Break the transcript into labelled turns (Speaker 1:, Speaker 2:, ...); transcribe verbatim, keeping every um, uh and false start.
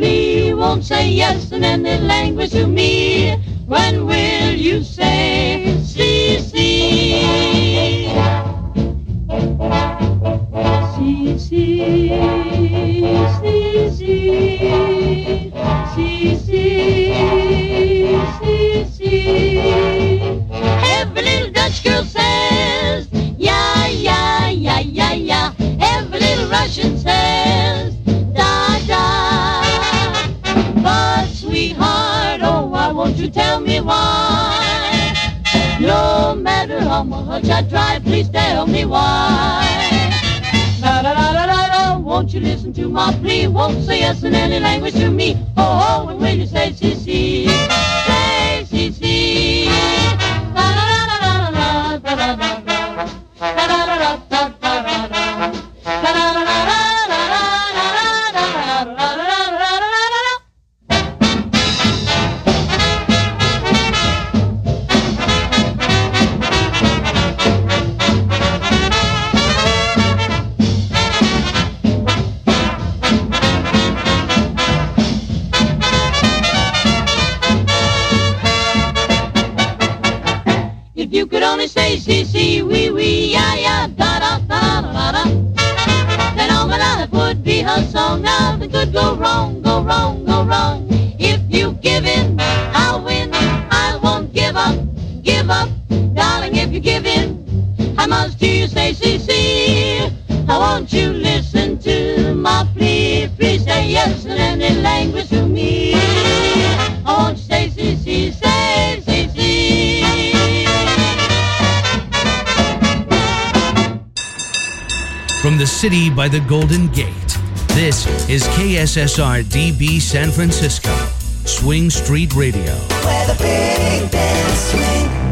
Speaker 1: plea. Won't say yes in any language to me. When will you say, see, see? See, see, see, see, see, see, see, see. Every little Dutch girl says, yeah, yeah, yeah, yeah, yeah. Every little Russian says, da, da. But sweetheart, oh, why won't you tell me why? No matter how much I try, please tell me why. Da, da, da, da, da, da. Won't you listen to my plea? Won't say yes in any language to me. Oh, oh, and will you say, see, see? Say, see, see. Da, da, da, da, da, da, da, da, da. Da, da, da, da, da, da, da, da. Da, da, da, da, da, da, da, da, da, da, da, da. If you could only say, see, see, wee, wee, yeah, yeah, da, da, da, da, da, then all my life would be her song. Nothing could go wrong, go wrong, go wrong. If you give in, I'll win. I won't give up, give up. Darling, if you give in, how much do you say, see, see? I want you listen to my plea. Please say yes in any language to me. I want you say, see, see, say, see, see.
Speaker 2: From the city by the Golden Gate, this is K S S R D B San Francisco, Swing Street Radio.
Speaker 3: Where the big bands swing.